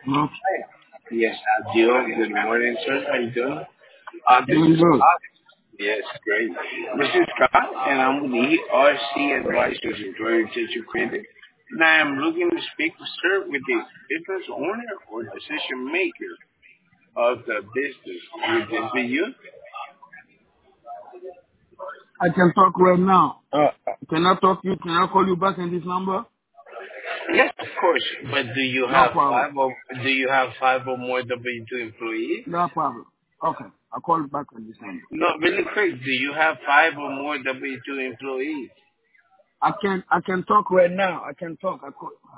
No, Yes, I do. Good morning, sir. How you doing? This doing is good. Scott. Yes, great. This is Scott, and I'm with the ERC Advisors in Georgia Teacher Credit. And I am looking to speak with sir with the business owner or decision maker of the business. Would this be you? I can talk right now. Can I talk you? Can I call you back in this number? Yes, of course. But No problem. do you have five or more W-2 employees? No problem. Okay, I'll call you back on this number. No, really quick. Do you have five or more W-2 employees? I can talk right now. I can talk. I call.